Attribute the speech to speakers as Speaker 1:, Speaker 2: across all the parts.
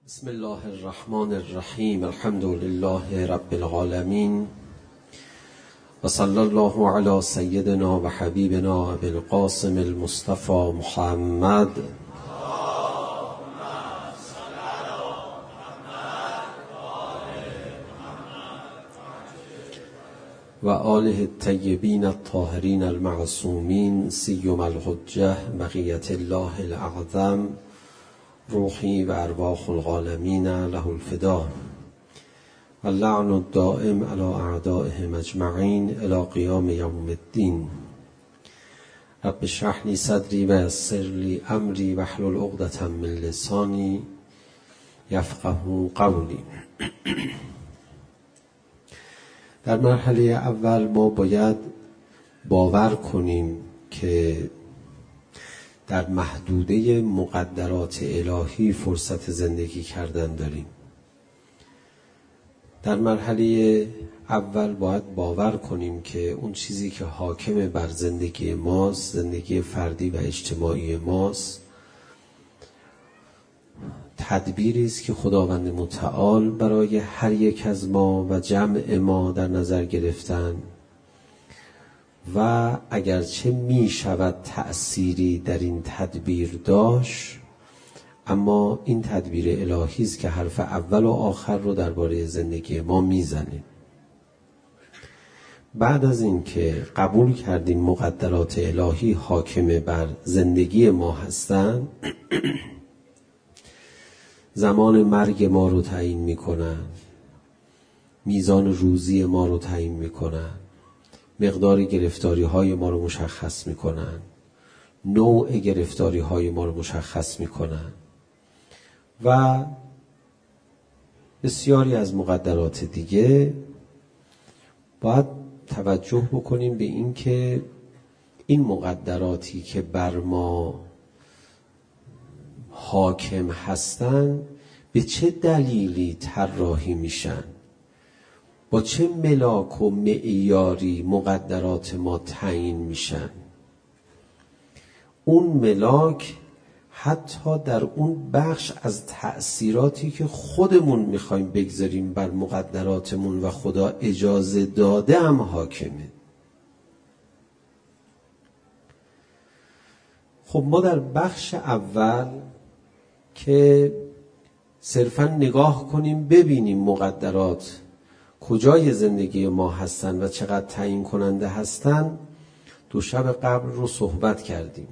Speaker 1: بسم الله الرحمن الرحیم. الحمد لله رب العالمین و صلی الله علی سیدنا و حبیبنا ابی القاسم المصطفى محمد و آله الطیبین الطاهرین المعصومین سیما الحجة بقیة الله الاعظم روحی و ارواح العالمین له الفدا و اللعن الدائم علی اعدائهم اجمعین الی قیام یوم الدین. رب اشرح لی صدری و یسر لی امری واحلل عقدة من لسانی یفقهوا قولی. در مرحله اول ما باید باور کنیم که در محدوده مقدرات الهی فرصت زندگی کردن داریم. در مرحله اول باید باور کنیم که اون چیزی که حاکم بر زندگی ماست، زندگی فردی و اجتماعی ماست، تدبیری است که خداوند متعال برای هر یک از ما و جمع ما در نظر گرفتن و اگرچه می شود تأثیری در این تدبیر داشت، اما این تدبیر الهی است که حرف اول و آخر رو درباره زندگی ما میزنه. بعد از این که قبول کردیم مقدرات الهی حاکم بر زندگی ما هستند، زمان مرگ ما رو تعیین میکنن، میزان روزی ما رو تعیین میکنن، مقدار گرفتاری های ما رو مشخص میکنن، نوع گرفتاری های ما رو مشخص میکنن و بسیاری از مقدرات دیگه. باید توجه بکنیم به این که این مقدراتی که بر ما حاکم هستن به چه دلیلی طراحی میشن، با چه ملاک و معیاری مقدرات ما تعیین میشن. اون ملاک حتی در اون بخش از تأثیراتی که خودمون میخوایم بگذاریم بر مقدراتمون و خدا اجازه داده هم حاکمه. خب ما در بخش اول که صرفا نگاه کنیم ببینیم مقدرات کجای زندگی ما هستن و چقدر تعیین کننده هستن، دو شب قبل رو صحبت کردیم.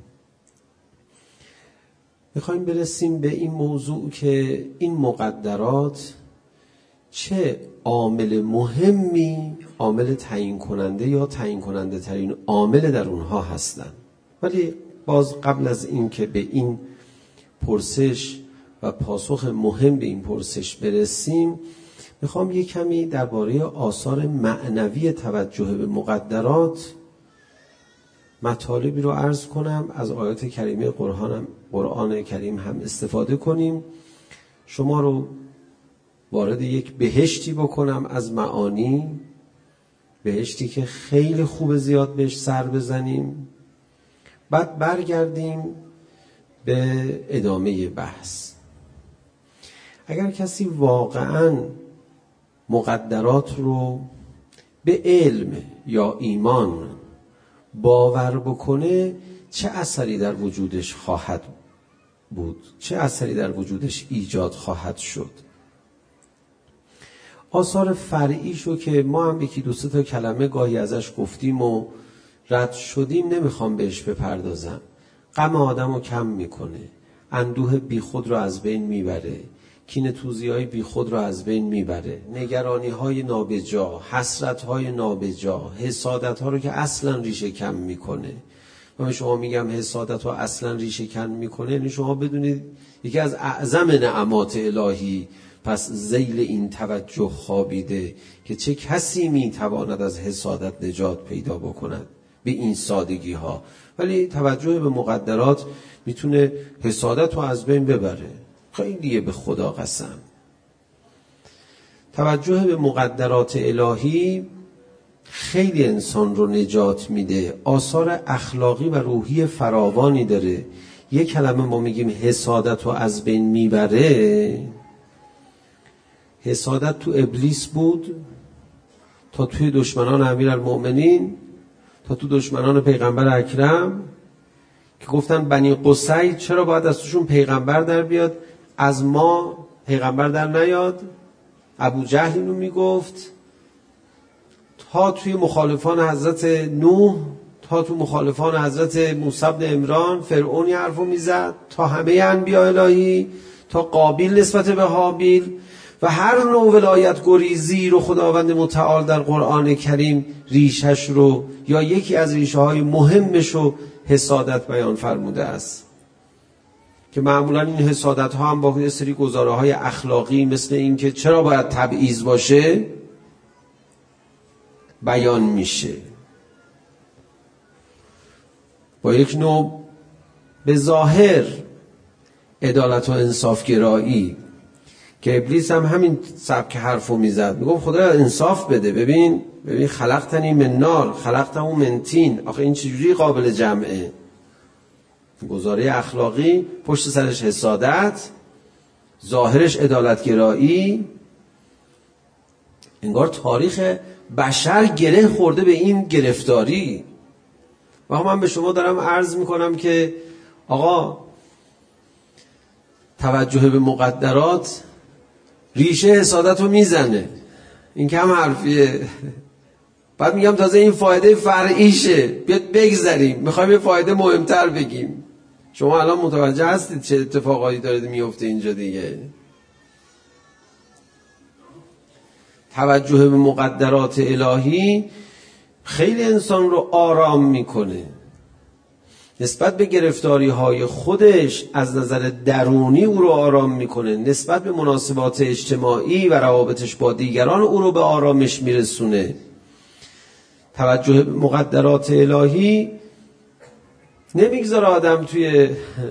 Speaker 1: میخوایم برسیم به این موضوع که این مقدرات چه عامل مهمی، عامل تعیین کننده یا تعیین کننده ترین عامل در اونها هستن. ولی باز قبل از این که به این پرسش و پاسخ مهم به این پرسش برسیم، میخوام یک کمی درباره آثار معنوی توجه به مقدرات مطالبی رو عرض کنم. از آیات کریمه قرآن کریم هم استفاده کنیم، شما رو وارد یک بهشتی بکنم از معانی، بهشتی که خیلی خوب زیاد بهش سر بزنیم، بعد برگردیم به ادامه بحث. اگر کسی واقعاً مقدرات رو به علم یا ایمان باور بکنه، چه اثری در وجودش خواهد بود، چه اثری در وجودش ایجاد خواهد شد. آثار فرعیشو که ما هم یکی دو سه تا کلمه گاهی ازش گفتیم و رد شدیم، نمیخوام بهش بپردازم. غم آدمو کم میکنه، اندوه بی خود رو از بین میبره، کینه توزی های بی خود رو از بین میبره، نگرانی های نابجا، حسرت های نابجا، حسادت ها رو که اصلا ریشه کم میکنه. من شما میگم حسادت ها اصلا ریشه کم میکنه، یعنی شما بدونید یکی از اعظم نعمات الهی پس ذیل این توجه خوابیده که چه کسی میتواند از حسادت نجات پیدا بکند به این سادگی ها. ولی توجه به مقدرات میتونه حسادت رو از بین ببره. خیلیه به خدا قسم. توجه به مقدرات الهی خیلی انسان رو نجات میده، آثار اخلاقی و روحی فراوانی داره. یک کلمه ما میگیم حسادت رو از بین میبره، حسادت تو ابلیس بود، تا توی دشمنان امیرالمؤمنین، تا تو دشمنان پیغمبر اکرم که گفتن بنی قصی چرا باید از توشون پیغمبر در بیاد، از ما پیغمبر در نیاد. ابو جهل اینو میگفت. تا توی مخالفان حضرت نوح، تا توی مخالفان حضرت موسی بن عمران فرعون یه حرفو میزد، تا همه انبیاء الهی، تا قابیل نسبت به حابیل، و هر نوع ولایت گریزی رو خداوند متعال در قرآن کریم ریشش رو یا یکی از ریشه های مهمش رو حسادت بیان فرموده است، که معمولا این حسادت ها هم با یه سری گزاره های اخلاقی مثل این که چرا باید تبعیض باشه بیان میشه، با یک نوع به ظاهر عدالت و انصاف گرایی، که ابلیس هم همین سبک حرفو میزد، میگم خدا انصاف بده. ببین خلقتنی من نار خلقته من طین، آخه این چجوری قابل جمعه؟ گزاره اخلاقی، پشت سرش حسادت، ظاهرش عدالتگرایی. انگار تاریخ بشر گره خورده به این گرفتاری. و من به شما دارم عرض میکنم که آقا توجه به مقدرات ریشه حسادت رو میزنه. این کم حرفیه. بعد میگم تازه این فایده فرعیشه، بیاد بگذاریم، میخوایم یه فایده مهمتر بگیم. شما الان متوجه هستید چه اتفاقایی داره میفته اینجا دیگه. توجه به مقدرات الهی خیلی انسان رو آرام میکنه. نسبت به گرفتاری های خودش از نظر درونی او رو آرام میکنه، نسبت به مناسبات اجتماعی و روابطش با دیگران او رو به آرامش میرسونه. توجه به مقدرات الهی نمیگذاره آدم توی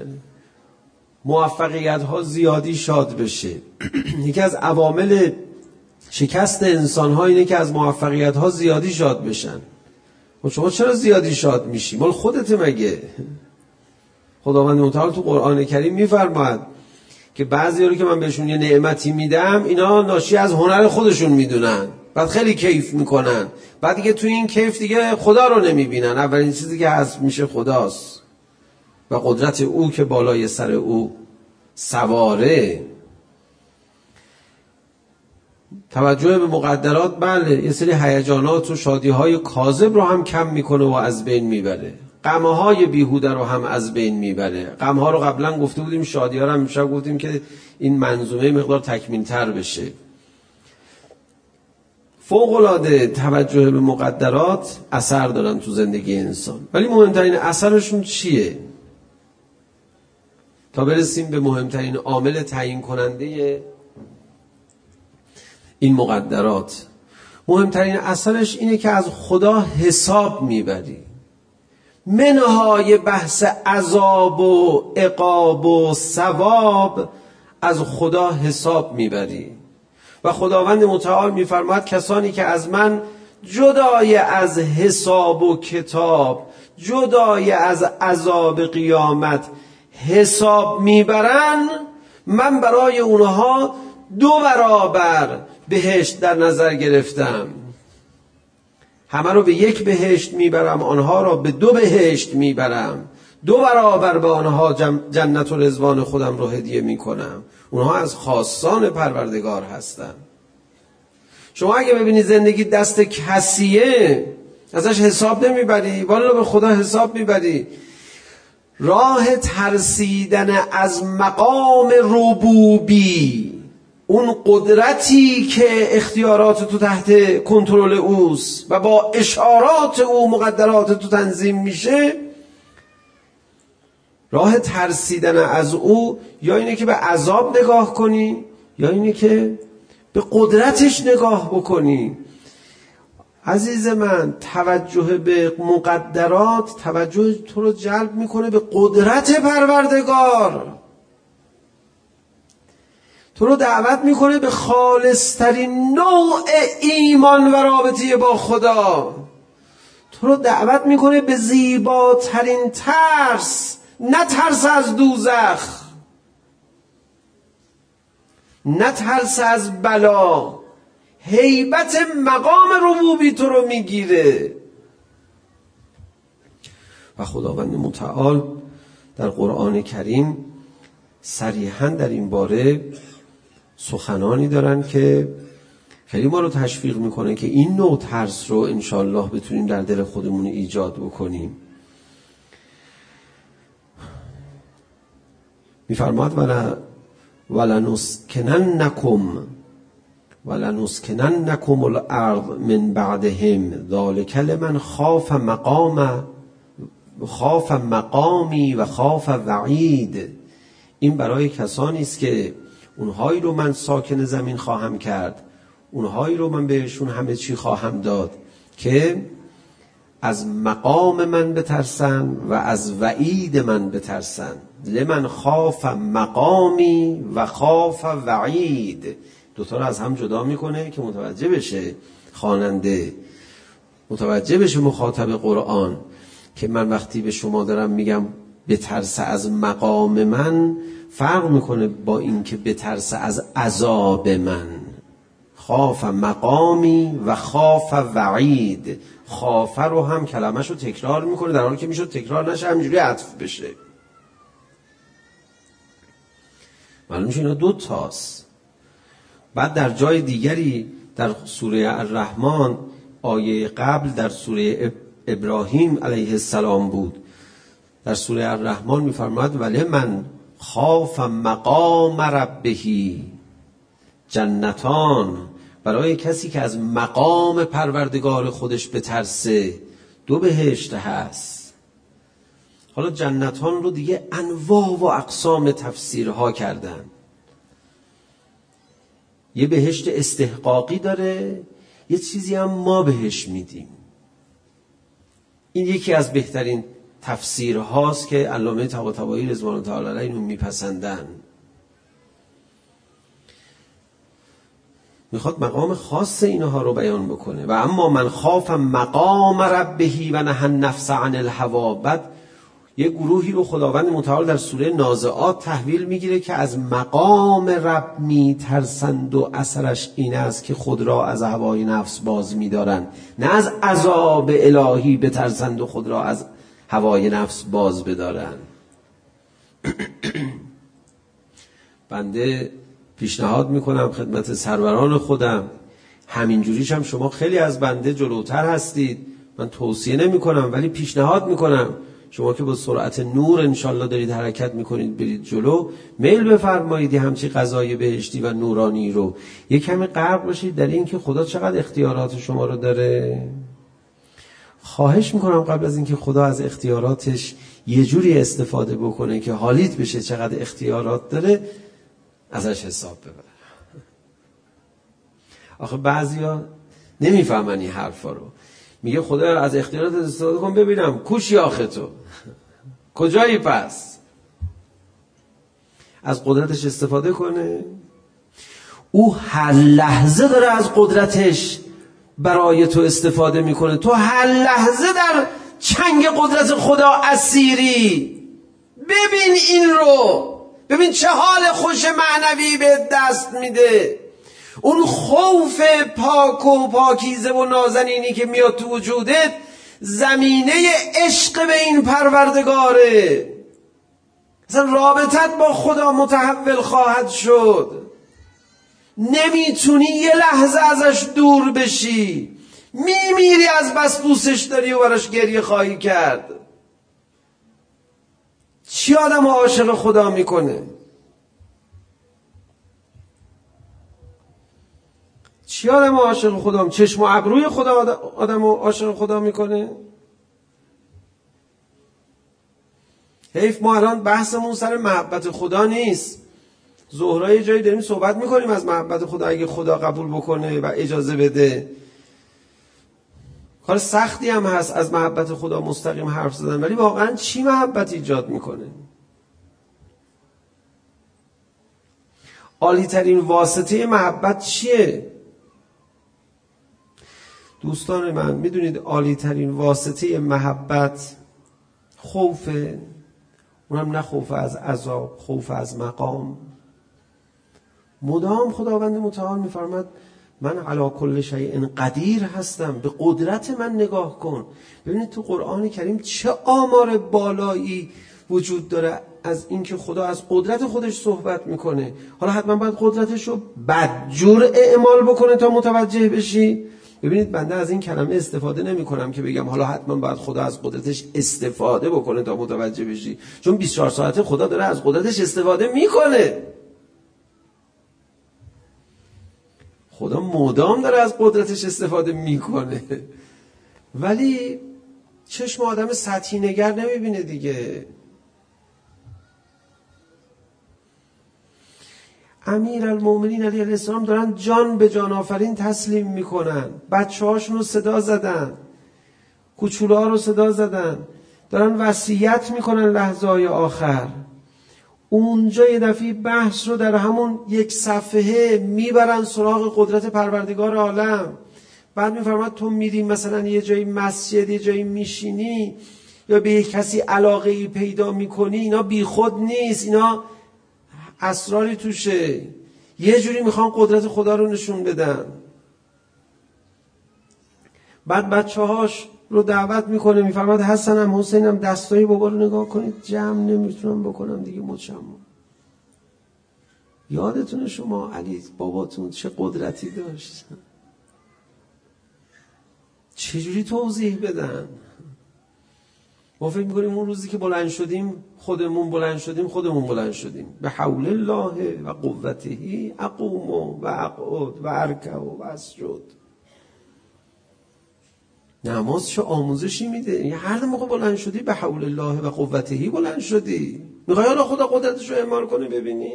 Speaker 1: موفقیت ها زیادی شاد بشه. یکی از عوامل شکست انسان ها اینه که از موفقیت ها زیادی شاد بشن. و شما چرا زیادی شاد میشی؟ مال خودت مگه؟ خداوند متعال تو قرآن کریم میفرماید که بعضی رو که من بهشون یه نعمتی میدم اینا ناشی از هنر خودشون میدونن، بعد خیلی کیف میکنن، بعد دیگه توی این کیف دیگه خدا رو نمیبینن. اولین چیزی که هست میشه خداست و قدرت او که بالای سر او سواره. توجه به مقدرات بله یه سری هیجانات و شادی‌های کاذب رو هم کم میکنه و از بین میبره. غم‌های بیهوده رو هم از بین میبره. غم‌ها رو قبلا گفته بودیم، شادی‌ها رو هم امشب گفتیم که این منظومه مقدار تکمیل‌تر بشه. فوق‌العاده توجه به مقدرات اثر دارن تو زندگی انسان، ولی مهمترین اثرشون چیه؟ تا برسیم به مهمترین عامل تعیین کننده این مقدرات، مهمترین اثرش اینه که از خدا حساب میبری. منهای بحث عذاب و عقاب و ثواب، از خدا حساب میبری. و خداوند متعال میفرماید کسانی که از من جدای از حساب و کتاب، جدای از عذاب قیامت حساب میبرن، من برای اونها 2 برابر بهشت در نظر گرفتم. همه رو به 1 بهشت میبرم، آنها رو به 2 بهشت میبرم. 2 برابر به آنها جنت و رضوان خودم رو هدیه میکنم. اونها از خاصان پروردگار هستن. شما اگه ببینی زندگی دست کسیه ازش حساب نمیبری، والا به خدا حساب میبری. راه ترسیدن از مقام ربوبی، اون قدرتی که اختیارات تو تحت کنترل اوست و با اشارات او مقدرات تو تنظیم میشه، راه ترسیدن از او یا اینه که به عذاب نگاه کنی یا اینه که به قدرتش نگاه بکنی. عزیز من، توجه به مقدرات توجه تو رو جلب میکنه به قدرت پروردگار، تو رو دعوت میکنه به خالصترین نوع ایمان و رابطه با خدا، تو رو دعوت میکنه به زیباترین ترس، نه ترس از دوزخ، نترس از بلا، هیبت مقام ربوبی تو رو میگیره. و خداوند متعال در قرآن کریم صریحاً در این باره سخنانی دارن که خیلی ما رو تشویق میکنه که این نوع ترس رو انشالله بتونیم در دل خودمون ایجاد بکنیم. میفرماد ولنسکننکم الارض من بعدهم ذلک لمن خاف مقامی و خاف وعید. این برای کسانی است که اونهایی رو من ساکن زمین خواهم کرد، اونهایی رو من بهشون همه چی خواهم داد که از مقام من بترسن و از وعید من بترسن. لمن خاف مقامی و خاف وعید، دوتا رو از هم جدا میکنه که متوجه بشه خواننده، متوجه بشه مخاطب قرآن که من وقتی به شما دارم میگم بترس از مقام من، فرق میکنه با این که بترس از عذاب من. خاف مقامی و خاف وعید، خاف رو هم کلمش رو تکرار میکنه در حالی که میشد تکرار نشه، همینجوری عطف بشه. معلوم میشه اینا دو تاست. بعد در جای دیگری در سوره الرحمن، آیه قبل در سوره ابراهیم علیه السلام بود، در سوره الرحمن میفرماد ولمن خاف مقام ربه جنتان، برای کسی که از مقام پروردگار خودش بترسه 2 بهشت هست. حالا جنتان رو دیگه انواع و اقسام تفسیرها کردن. یه بهشت استحقاقی داره، یه چیزی هم ما بهش میدیم. این یکی از بهترین تفسیرهاست که علامه طباطبایی رضوان الله تعالی علیه اینو میپسندن. میخواد مقام خاص اینها رو بیان بکنه. و اما من خاف مقام ربه و نهى النفس عن الهوى. بعد یه گروهی رو خداوند متعال در سوره نازعات تحویل میگیره که از مقام رب میترسند و اثرش این است که خود را از هوای نفس باز میدارند، نه از عذاب الهی بترسند و خود را از هوای نفس باز بدارند. بنده پیشنهاد میکنم خدمت سروران خودم، همینجوریش هم شما خیلی از بنده جلوتر هستید، من توصیه نمی کنم ولی پیشنهاد میکنم شما که با سرعت نور انشالله دارید حرکت میکنید برید جلو، میل بفرمایید همچی قضای بهشتی و نورانی رو یک کمی غرق باشید در این که خدا چقدر اختیارات شما رو داره. خواهش میکنم قبل از اینکه خدا از اختیاراتش یه جوری استفاده بکنه که حالیت بشه چقدر اختیارات داره، ازش حساب ببر. آخه بعضیا نمیفهمن این حرفا رو. میگه خدا از اختیارات استفاده کن ببینم کوشی آخه تو کجایی؟ پس از قدرتش استفاده کنه. او هر لحظه داره از قدرتش برای تو استفاده میکنه. تو هر لحظه در چنگ قدرت خدا اسیری. ببین این رو، ببین چه حال خوش معنوی به دست میده. اون خوف پاک و پاکیزه و نازنینی که میاد تو وجودت زمینه عشق به این پروردگاره. اصلا رابطت با خدا متحول خواهد شد. نمیتونی یه لحظه ازش دور بشی، میمیری از بس دوستش داری و براش گریه خواهی کرد. چی آدم عاشق خدا میکنه؟ چی آدم عاشق خدا؟ چشم و ابروی خدا آدم عاشق خدا میکنه؟ حیف ما الان بحثمون سر محبت خدا نیست. ظهرای جایی داریم صحبت میکنیم از محبت خدا، اگه خدا قبول بکنه و اجازه بده. کار سختی هم هست از محبت خدا مستقیم حرف زدن، ولی واقعا چی محبت ایجاد میکنه؟ عالی ترین واسطه محبت چیه؟ دوستان من میدونید عالی ترین واسطه محبت خوفه. اونم نه خوف از عذاب، خوف از مقام. مدام خداوند متعال میفرماد من علی کل شیء قدیر هستم، به قدرت من نگاه کن. ببینید تو قرآن کریم چه آمار بالایی وجود داره از اینکه خدا از قدرت خودش صحبت میکنه. حالا حتما باید قدرتش رو بدجور اعمال بکنه تا متوجه بشی. ببینید بنده از این کلمه استفاده نمی کنم که بگم حالا حتما باید خدا از قدرتش استفاده بکنه تا متوجه بشی، چون 24 ساعته خدا داره از قدرتش استفاده میکنه. خدا مدام داره از قدرتش استفاده میکنه، ولی چشم آدم سطحی نگر نمیبینه دیگه. امیرالمومنین علیه السلام دارن جان به جان آفرین تسلیم میکنن، بچه هاشون رو صدا زدن، کوچوله ها رو صدا زدن، دارن وصیت میکنن لحظه های آخر. اونجا یه دفعه بحث رو در همون یک صفحه میبرن سراغ قدرت پروردگار عالم. بعد میفرماد تو میری مثلا یه جایی مسجد، یه جایی میشینی یا به یک کسی علاقه ای پیدا میکنی، اینا بی خود نیست، اینا اسراری توشه، یه جوری میخوان قدرت خدا رو نشون بدن. بعد بچه هاش رو دعوت میکنه، میفرماد حسنم حسینم دستای بابا رو نگاه کنید، جمع نمیتونم بکنم دیگه مچم. یادتونه شما علی باباتون چه قدرتی داشت؟ چجوری توضیح بدن؟ ما فکر میکنیم اون روزی که بلند شدیم خودمون بلند شدیم. به حول الله و قوته اقوم و اقعد و ارکع و اسجد. نماز چه آموزشی میده؟ یعنی هر موقع بلند شدی به حول الله و قوته بلند شدی. میخوای حالا خدا قدرتش رو اعمال کنه ببینی؟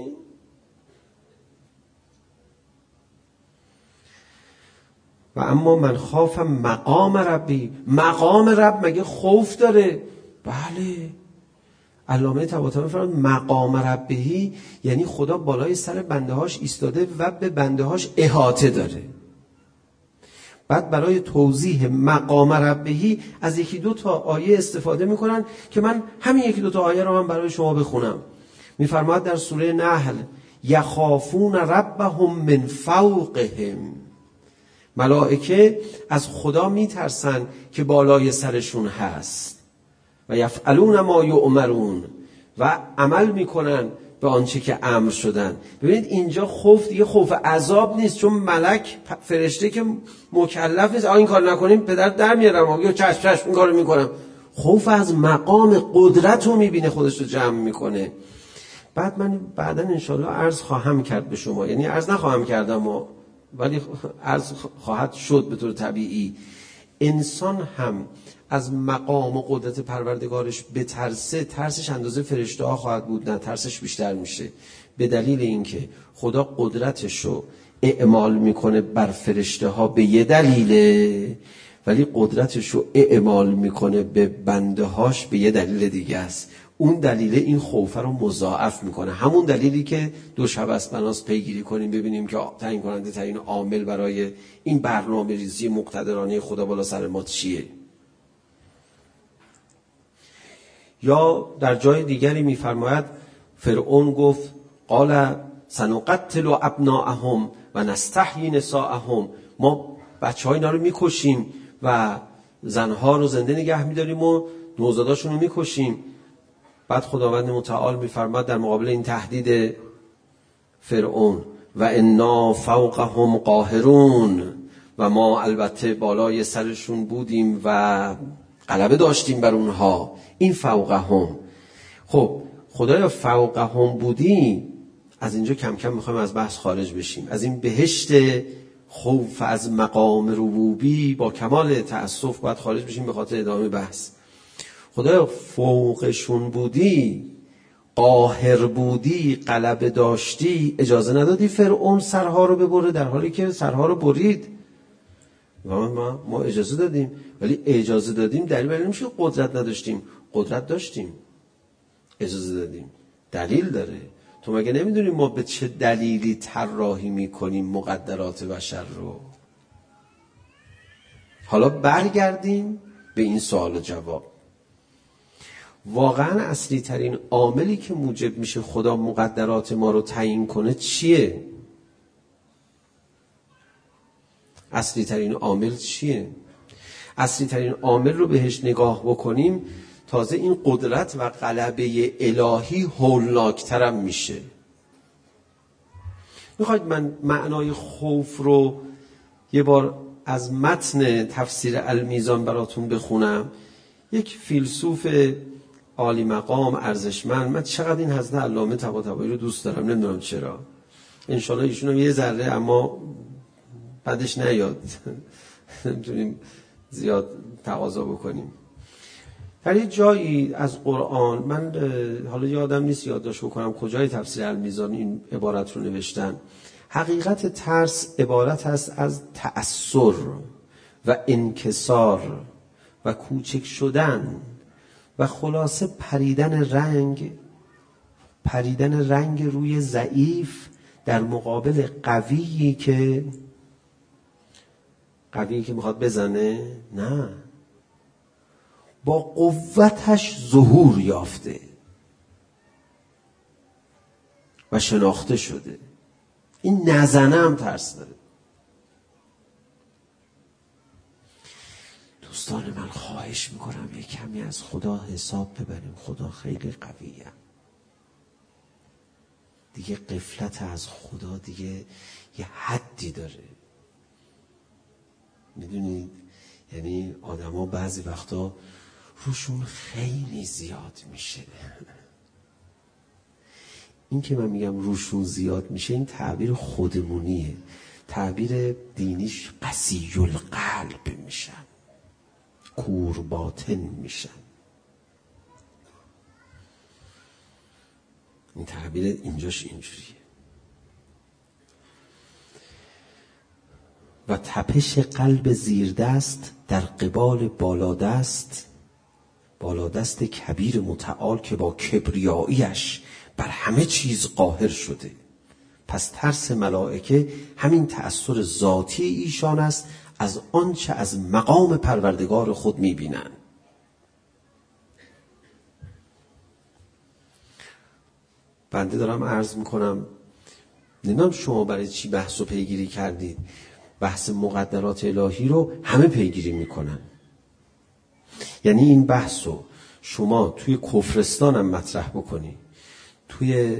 Speaker 1: و اما من خاف مقام ربی. مقام رب مگه خوف داره؟ بله. علامه طباطبایی میفرماد مقام ربی یعنی خدا بالای سر بنده هاش ایستاده و به بنده هاش احاطه داره. بعد برای توضیح مقام ربی از یکی دو تا آیه استفاده میکنن که من همین یکی دو تا آیه رو من برای شما بخونم. میفرماد در سوره نحل یخافون ربهم من فوقهم. ملائکه از خدا میترسن که بالای سرشون هست. و یفعلون ما یؤمرون و عمل میکنن به آنچه که امر شدن. ببینید اینجا خوف دیگه خوف عذاب نیست، چون ملک فرشته که مکلف نیست این کار نکنیم پدر در میارم یا چشم این کارو میکنم. خوف از مقام قدرت رو میبینه، خودش رو جمع میکنه. بعد من بعدا انشالله عرض خواهم کرد به شما، یعنی عرض نخواهم کردم ولی عرض خواهد شد به طور طبیعی. انسان هم از مقام و قدرت پروردگارش بترسه، ترسش اندازه فرشته ها خواهد بود؟ نه، ترسش بیشتر میشه، به دلیل اینکه خدا قدرتش رو اعمال میکنه بر فرشته ها به یه دلیله، ولی قدرتش رو اعمال میکنه به بنده هاش به یه دلیل دیگه است. اون دلیل این خوف رو مضاعف میکنه. همون دلیلی که دو شب است بناس پیگیری کنیم ببینیم که تعیین کننده ترین عامل برای این برنامه ریزی مقتدرانه خدا بالا سر ما چیه. یا در جای دیگری میفرماید فرعون گفت قال سنقتل ابناءهم و نستحیی نساءهم. ما بچه‌ها اینا رو میکشیم و زنها رو زنده نگه میداریم و نوزاداشون رو میکشیم. بعد خداوند متعال میفرماد در مقابل این تهدید فرعون و انا فوقهم قاهرون، و ما البته بالای سرشون بودیم و غلبه داشتیم بر اونها. این فوقهم. خب خدایا فوقهم بودی، از اینجا کم کم میخوایم از بحث خارج بشیم، از این بهشت خوف از مقام ربوبی با کمال تأسف باید خارج بشیم به خاطر ادامه بحث. خدایا فوقشون بودی، قاهر بودی، غلبه داشتی، اجازه ندادی فرعون سرها رو ببره در حالی که سرها رو برید. ما اجازه دادیم، ولی اجازه دادیم دلیل بر این نمیشه قدرت نداشتیم. قدرت داشتیم، اجازه دادیم، دلیل داره. تو مگه نمیدونی ما به چه دلیلی طراحی میکنیم مقدرات بشر رو؟ حالا برگردیم به این سوال و جواب. واقعا اصلی ترین عاملی که موجب میشه خدا مقدرات ما رو تعیین کنه چیه؟ اصلی ترین عامل چیه؟ اصلی ترین عامل رو بهش نگاه بکنیم، تازه این قدرت و غلبه الهی هولناکترم میشه. میخواید من معنای خوف رو یه بار از متن تفسیر المیزان براتون بخونم؟ یک فیلسوف عالی مقام ارزشمند، من چقدر این حضرت علامه طباطبایی رو دوست دارم، نمیدونم چرا، انشالله ایشون هم یه ذره اما بعدش نیاد نمیتونیم زیاد تقاضا بکنیم. در یه جایی از قرآن، من حالا یادم نیست یادداشت بکنم کجای تفسیر المیزان این عبارت رو نوشتن، حقیقت ترس عبارت است از تأثر و انکسار و کوچک شدن و خلاصه پریدن رنگ روی ضعیف در مقابل قویی که میخواد بزنه، نه، با قوتش ظهور یافته و شناخته شده. این نزنه هم ترس داره. دوستان من، خواهش میکنم یک کمی از خدا حساب ببریم. خدا خیلی قویه. دیگه غفلت از خدا دیگه یه حدی داره. میدونید، یعنی آدما بعضی وقتا روشون خیلی زیاد میشه. این که من میگم روشون زیاد میشه، این تعبیر خودمونیه. تعبیر دینیش قسی القلب میشن، کور باطن میشن. این تعبیر اینجاش اینجوریه. و تپش قلب زیردست در قبال بالادست کبیر متعال که با کبریاییش بر همه چیز قاهر شده. پس ترس ملائکه همین تأثیر ذاتی ایشان است از آنچه از مقام پروردگار خود میبینن. بنده دارم عرض میکنم، نمیدونم شما برای چی بحث و پیگیری کردید. بحث مقدرات الهی رو همه پیگیری میکنن. یعنی این بحث رو شما توی کفرستان هم مطرح بکنی، توی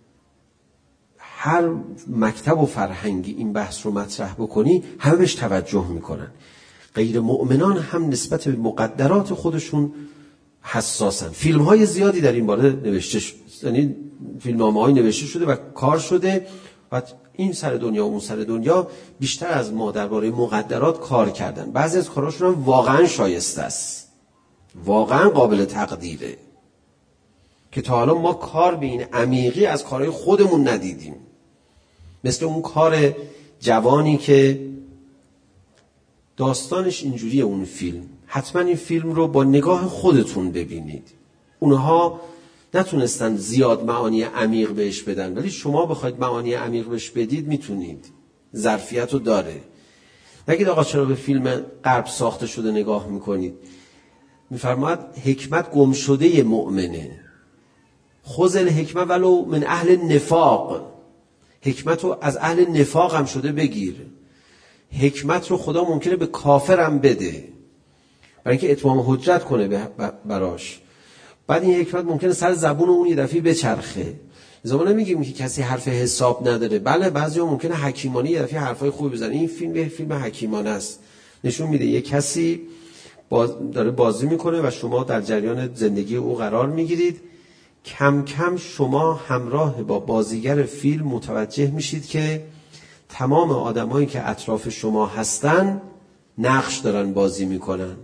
Speaker 1: هر مکتب و فرهنگی این بحث رو مطرح بکنی، همه بهش توجه میکنن. غیر مؤمنان هم نسبت به مقدرات خودشون حساسن. فیلم های زیادی در این باره نوشته شده، یعنی فیلمنامه های نوشته شده و کار شده و این سر دنیا و اون سر دنیا بیشتر از ما درباره مقدرات کار کردن. بعضی از کاراشون هم واقعا شایسته است، واقعا قابل تقدیره، که تا حالا ما کار به این عمیقی از کارهای خودمون ندیدیم. مثل اون کار جوانی که داستانش اینجوریه، اون فیلم، حتما این فیلم رو با نگاه خودتون ببینید. اونها نتونستن زیاد معانی عمیق بهش بدن، ولی شما بخواید معانی عمیق بهش بدید میتونید، ظرفیت رو داره. نگید آقا چرا به فیلم غرب ساخته شده نگاه میکنید. میفرماید حکمت گم شده مؤمنه. خذ الحکمه ولو من اهل نفاق. حکمت رو از اهل نفاق هم شده بگیر. حکمت رو خدا ممکنه به کافرم بده برای اینکه اتمام حجت کنه براش. بعد این حکمت ممکنه سر زبون اون یه دفعه بچرخه. زمان نمیگیم که کسی حرف حساب نداره. بله بعضیا ممکنه حکیمانه یه دفعه حرفای خوبی بزنه. این فیلم حکیمانه است. نشون میده یه کسی داره بازی میکنه و شما در جریان زندگی او قرار میگیرید. کم کم شما همراه با بازیگر فیلم متوجه میشید که تمام آدمایی که اطراف شما هستن نقش دارن بازی میکنن.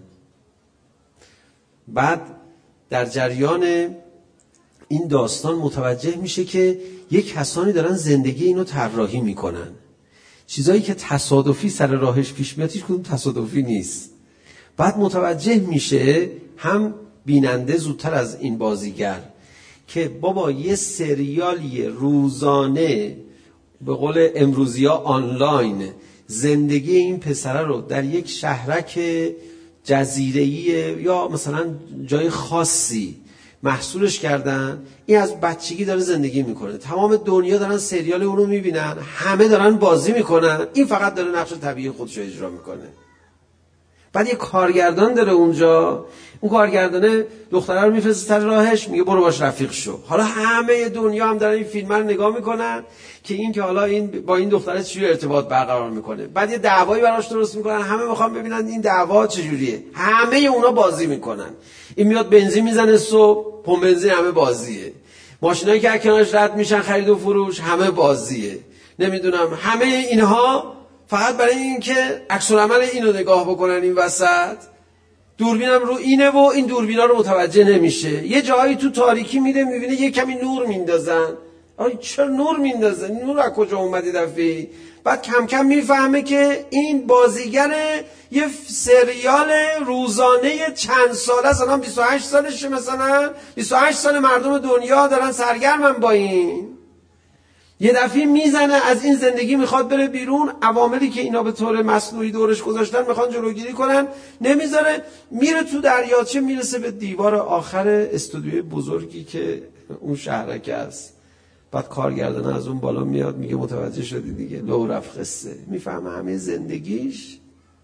Speaker 1: بعد در جریان این داستان متوجه میشه که یک کسانی دارن زندگی اینو طراحی میکنن. چیزایی که تصادفی سر راهش پیش میاد هیچ کدوم تصادفی نیست. بعد متوجه میشه هم بیننده زودتر از این بازیگر که بابا یه سریالی روزانه، به قول امروزیا آنلاین، زندگی این پسره رو در یک شهرک جزیره‌ای یا مثلا جای خاصی محصولش کردن. این از بچگی داره زندگی میکنه، تمام دنیا دارن سریال اونو میبینن، همه دارن بازی میکنن، این فقط داره نقش طبیعی خودش رو اجرا میکنه. بعد یه کارگردان داره اونجا، اون کارگردانه دختره رو میفرسته سر راهش، میگه برو باش رفیق شو. حالا همه دنیا هم دارن این فیلم رو نگاه میکنن که این که حالا این با این دختره چجوری ارتباط برقرار میکنه. بعد یه دعوایی براش درست میکنن، همه میخوان ببینن این دعوا چجوریه، همه اونا بازی میکنن. این میاد بنزین میزنه صبح، پمپ بنزین همه بازیه، ماشینایی که کنارش رد میشن خرید و فروش همه بازیه، نمیدونم همه اینها فقط برای این که عکس‌العمل اینو نگاه بکنن این وسط. دوربینم رو اینه و این دوربینا رو متوجه نمیشه. یه جایی تو تاریکی میره میبینه یه کمی نور میندازن، آره چرا نور میندازن، نور از کجا اومده دفعه؟ بعد کم کم میفهمه که این بازیگر یه سریال روزانه چند ساله است، الان 28 سالشه، مثلا 28 سال مردم دنیا دارن سرگرمن با این. یه دفعه میزنه از این زندگی، میخواد بره بیرون، عواملی که اینا به طور مصنوعی دورش گذاشتن میخوان جلوگیری کنن، نمیذاره، میره تو دریاچه، میرسه به دیوار آخر استودیوی بزرگی که اون شهرک است. بعد کارگردان از اون بالا میاد میگه متوجه شدی دیگه، لو رفت قصه. میفهمه همه زندگیش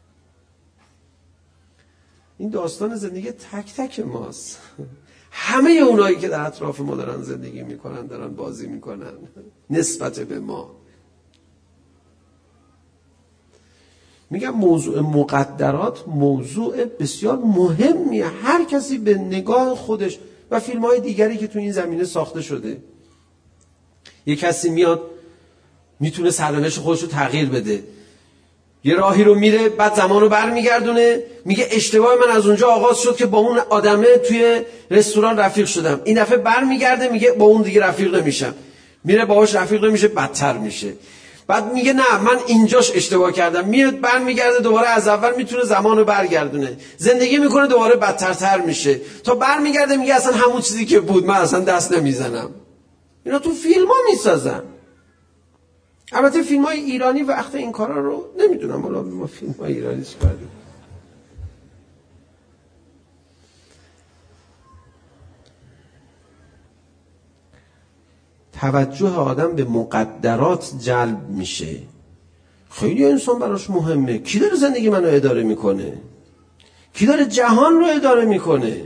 Speaker 1: این داستان زندگی تک تک ماست. همه اونایی که در اطراف ما دارن زندگی میکنن دارن بازی میکنن نسبت به ما. میگم موضوع مقدرات موضوع بسیار مهمیه. هر کسی به نگاه خودش و فیلم های دیگری که تو این زمینه ساخته شده، یه کسی میاد میتونه سرنوشت خودش رو تغییر بده، یه راهی رو میره، بعد زمان رو برمیگردونه، میگه اشتباه من از اونجا آغاز شد که با اون آدمه توی رستوران رفیق شدم، این دفعه برمیگرده میگه با اون دیگه رفیق نمیشم، میره باهاش رفیق نمیشه، بدتر میشه. بعد میگه نه من اینجاش اشتباه کردم، میاد برمیگرده دوباره از اول، میتونه زمان رو برگردونه، زندگی میکنه، دوباره بدترتر میشه تا برمیگرده میگه اصلا همون چیزی که بود من اصلا دست نمیزنم. اینا تو فیلم ها میسازن. البته فیلم های ایرانی وقت این کارا رو نمیدونم، حالا ما فیلم های ایرانی چی کردیم. توجه آدم به مقدرات جلب میشه. خیلی انسان براش مهمه کی داره زندگی منو اداره میکنه، کی داره جهان رو اداره میکنه.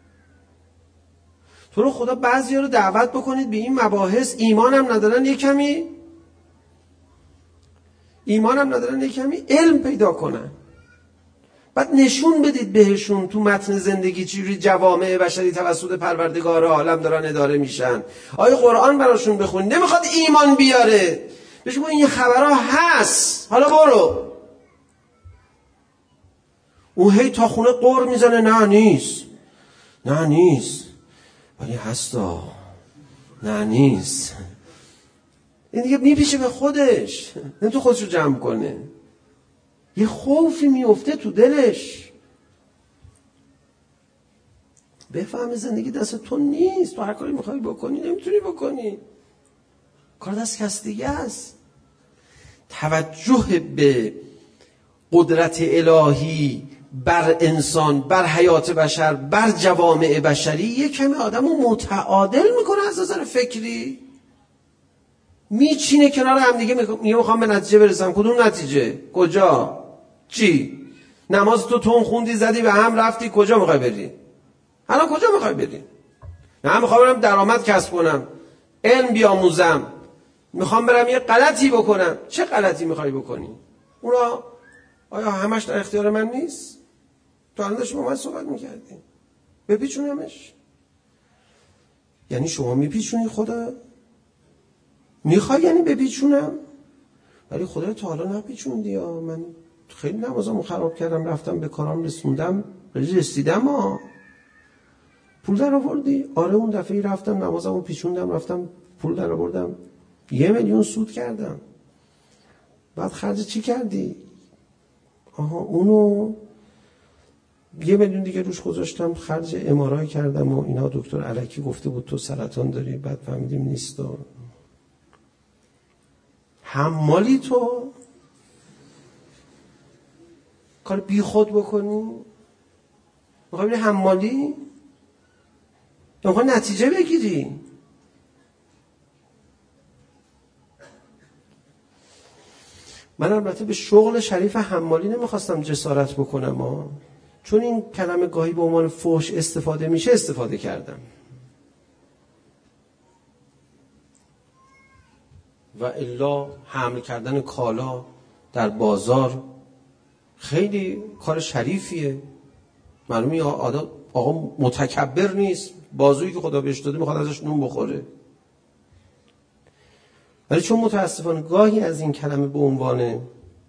Speaker 1: تو رو خدا بعضیا رو دعوت بکنید به این مباحث، ایمانم ندارن یه کمی علم پیدا کنن، بعد نشون بدید بهشون تو متن زندگی چجوری جوامع بشری توسط پروردگار عالم دارن اداره میشن. آیه قرآن براشون بخونید. نمیخواد ایمان بیاره، بهش بگو این خبرها هست، حالا برو. اون هی تا خونه قر میزنه نه نیست ولی هستا، نه نیست. این دیگه میپیشه به خودش، نه تو خودشو جمع کنه، یه خوفی میفته تو دلش. بفهمه زندگی دست تو نیست، تو هر کاری میخوای بکنی نمیتونی بکنی، کار دست کس دیگه است. توجه به قدرت الهی بر انسان، بر حیات بشر، بر جوامع بشری یه کمی آدم رو متعادل میکنه از نظر فکری. میچینه کنار هم دیگه، میخوام به نتیجه برسم. کدوم نتیجه؟ کجا؟ چی؟ نماز تو تون خوندی زدی به هم رفتی، کجا میخوای بری؟ الان کجا میخوای بری؟ نه میخوام برم درآمد کسب کنم، علم بیاموزم، میخوام برم یه غلطی بکنم. چه غلطی میخوای بکنی؟ اونا آیا همش در اختیار من نیست؟ تو الان داشتی با من صحبت میکردی، بپیچونمش؟ یعنی شما میپیچونی خدا؟ میخوای یعنی بپیچونم؟ ولی خدا تا حالا نپیچوندی ها. من خیلی نمازمو خراب کردم، رفتم به کارام رسوندم، رسیدم ها. پول در آوردی؟ آره اون دفعه رفتم نمازمو پیچوندم، رفتم پول در آوردم، 1 میلیون سود کردم. بعد خرج چی کردی؟ آها اونو 1 میلیون دیگه روش گذاشتم، خرج MRI کردم و اینا. دکتر الکی گفته بود تو سرطان داری، بعد فهمیدیم نیست. و حمالی تو کار بی خود بکنی؟ میخوای بری حمالی؟ یا میخوای نتیجه بگیری. من البته به شغل شریف حمالی نمیخواستم جسارت بکنم چون این کلمه گاهی به عنوان فحش استفاده میشه استفاده کردم و الا حمل کردن کالا در بازار خیلی کار شریفیه. معلومه آقا متکبر نیست، بازویی که خدا بهش داده میخواد ازش نون بخوره. ولی چون متاسفانه گاهی از این کلمه به عنوان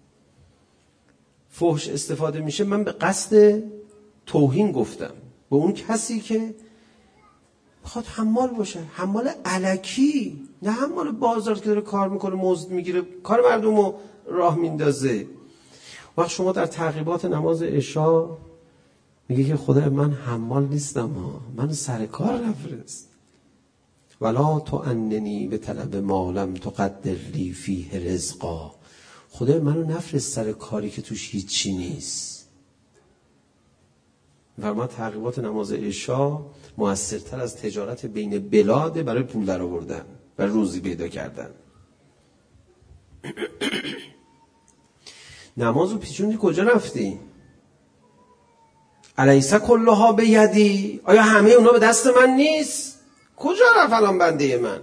Speaker 1: فحش استفاده میشه، من به قصد توهین گفتم به اون کسی که بخواد حمال باشه، حمال الکی، نه حمال بازار که داره کار میکنه مزد میگیره کار مردم رو راه میندازه. وقت شما در تعقیبات نماز عشا میگه که خدای من حمال نیستم من سر کار نفرست. ولا تعننی به طلب ما لم تقدر لی فیه رزقا. خدای منو نفرست سر کاری که توش هیچی نیست. فرمان تعقیبات نماز عشا موثرتر از تجارت بین بلاده برای پول در آوردن و روزی پیدا کردن. نمازو پیچوندی کجا رفتی؟ الیس کلها بیدی؟ آیا همه اونا به دست من نیست؟ کجا رفت الان بنده من؟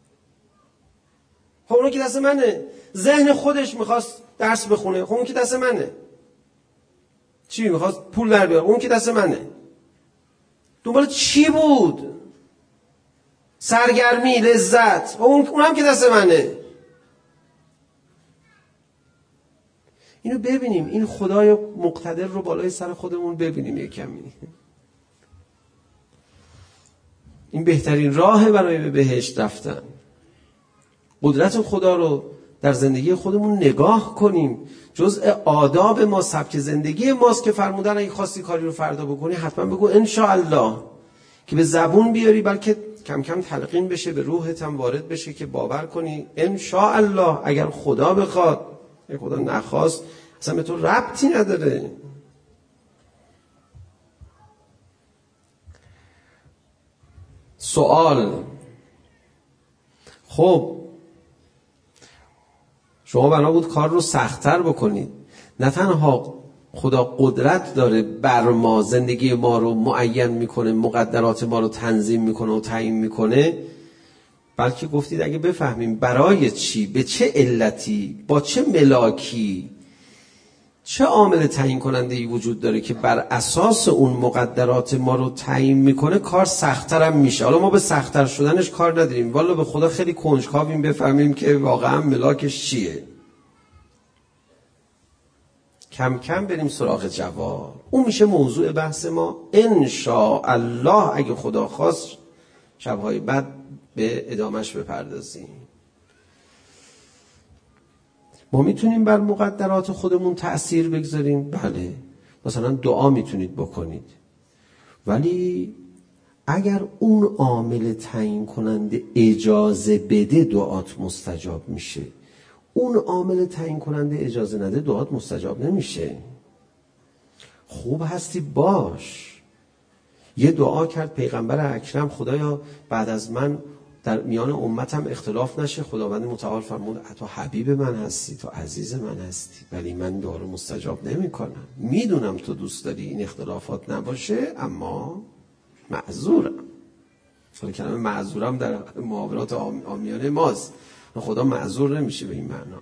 Speaker 1: خب اونو که دست منه. ذهن خودش میخواست درس بخونه، خب اون که دست منه. چی میخواست؟ پول در بیاره، اون که دست منه. دنبال چی بود؟ سرگرمی، لذت، اونم که دست منه. اینو ببینیم، این خدای مقتدر رو بالای سر خودمون ببینیم یک کمی. این بهترین راه برای به بهشت رفتن. قدرت خدا رو در زندگی خودمون نگاه کنیم. جزء آداب ما، سبک زندگی ماست که فرمودن اگه خواستی کاری رو فردا بکنی حتما بگو انشاءالله، که به زبون بیاری بلکه کم کم تلقین بشه، به روحت هم وارد بشه که باور کنی انشاءالله اگر خدا بخواد. اگه خدا نخواست اصلا به تو ربطی نداره. سوال: خب شما بنا بود کار رو سخت‌تر بکنید. نه تنها خدا قدرت داره بر ما، زندگی ما رو معین میکنه، مقدرات ما رو تنظیم میکنه و تعیین میکنه، بلکه گفتید اگه بفهمیم برای چی، به چه علتی، با چه ملاکی، چه عامل تعیین کننده ای وجود داره که بر اساس اون مقدرات ما رو تعیین میکنه، کار سخت‌تر هم میشه. حالا ما به سخت‌تر شدنش کار نداریم، والا به خدا خیلی کنجکاویم بفهمیم که واقعا ملاکش چیه. کم کم بریم سراغ جواب. اون میشه موضوع بحث ما انشاءالله اگه خدا خواست شب‌های بعد به ادامهش بپردازیم. ما میتونیم بر مقدرات خودمون تأثیر بگذاریم؟ بله. مثلا دعا میتونید بکنید، ولی اگر اون عامل تعیین کننده اجازه بده دعات مستجاب میشه. اون عامل تعیین کننده اجازه نده دعات مستجاب نمیشه. خوب هستی باش. یه دعا کرد پیغمبر اکرم، خدایا بعد از من در میان امتم اختلاف نشه. خداوند متعال فرمود تو حبیب من هستی، تو عزیز من هستی، ولی من دعا رو مستجاب نمی کنم. میدونم تو دوست داری این اختلافات نباشه، اما معذورم. کلمه معذورم در محاورات عامیانه ماست. خدا معذور نمیشه به این معنا.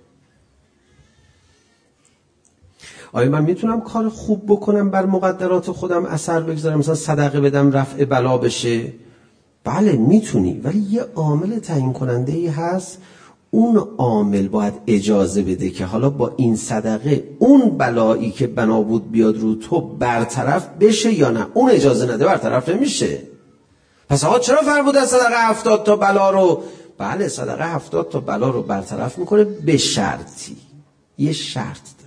Speaker 1: آیا من میتونم کار خوب بکنم بر مقدرات خودم اثر بگذارم، مثلا صدقه بدم رفع بلا بشه؟ بله میتونی، ولی یه عامل تعیین کننده ای هست. اون عامل باید اجازه بده که حالا با این صدقه اون بلایی که بنا بود بیاد رو تو برطرف بشه یا نه. اون اجازه نده برطرف نمیشه. پس آقا چرا فرمودن صدقه 70 تا بلا رو؟ بله صدقه 70 تا بلا رو برطرف میکنه به شرطی. یه شرط داره.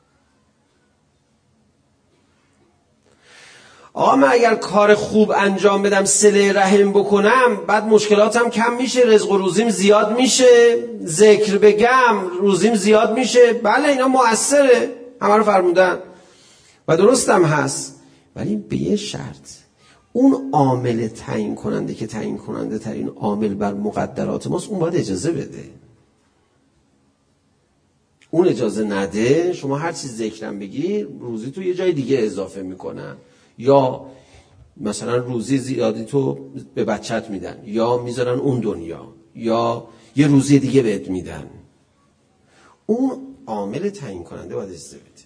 Speaker 1: آقا من اگر کار خوب انجام بدم، صله رحم بکنم، بعد مشکلاتم کم میشه، رزق و روزیم زیاد میشه، ذکر بگم روزیم زیاد میشه. بله اینا مؤثره، همه رو فرمودن و درستم هست، ولی به یه شرط. اون عامل تعیین کننده که تعیین کننده ترین عامل بر مقدرات ماست، اون باید اجازه بده. اون اجازه نده، شما هر چیز ذکرم بگی روزی تو یه جای دیگه اضافه میکنن، یا مثلا روزی زیادی تو به بچت میدن، یا میذارن اون دنیا، یا یه روزی دیگه بهت میدن. اون عامل تعیین کننده باید اجازه بده.